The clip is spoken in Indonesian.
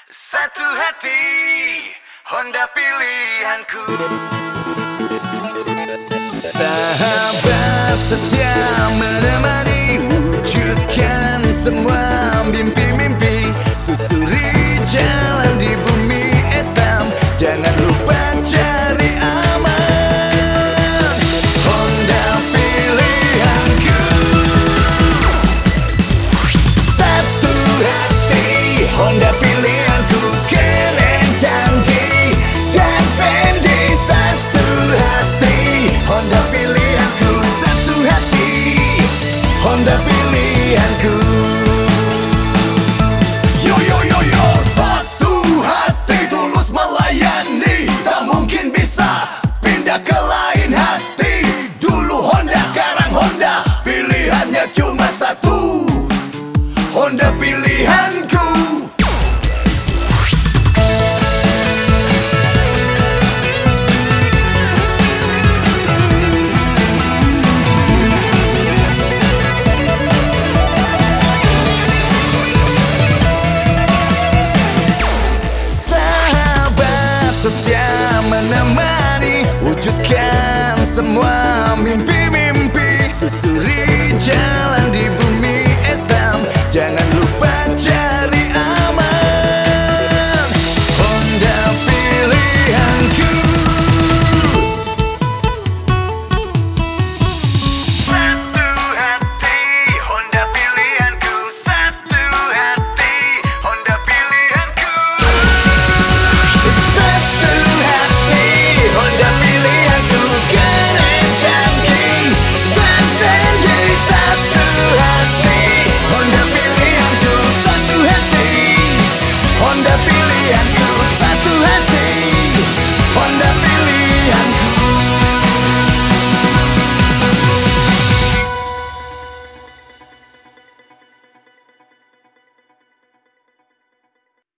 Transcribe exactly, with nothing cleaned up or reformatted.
Satu hati, Honda pilihanku. Sahabat setia menemani, wujudkan semua mimpi-mimpi. Susuri jalan di bumi etam, jangan lupa cari aman. Honda pilihanku. Satu hati, Honda pilihanku. Keren, canggih, dan trendy. Satu hati, Honda pilihanku. Satu hati, Honda pilihanku. Yo yo yo yo, satu hati tulus melayani. Tak mungkin bisa pindah ke lain hati. Dulu Honda, sekarang Honda. Pilihannya cuma satu, Honda pilihanku. Setia menemani, wujudkan semua mimpi-mimpi. Susuri jalan di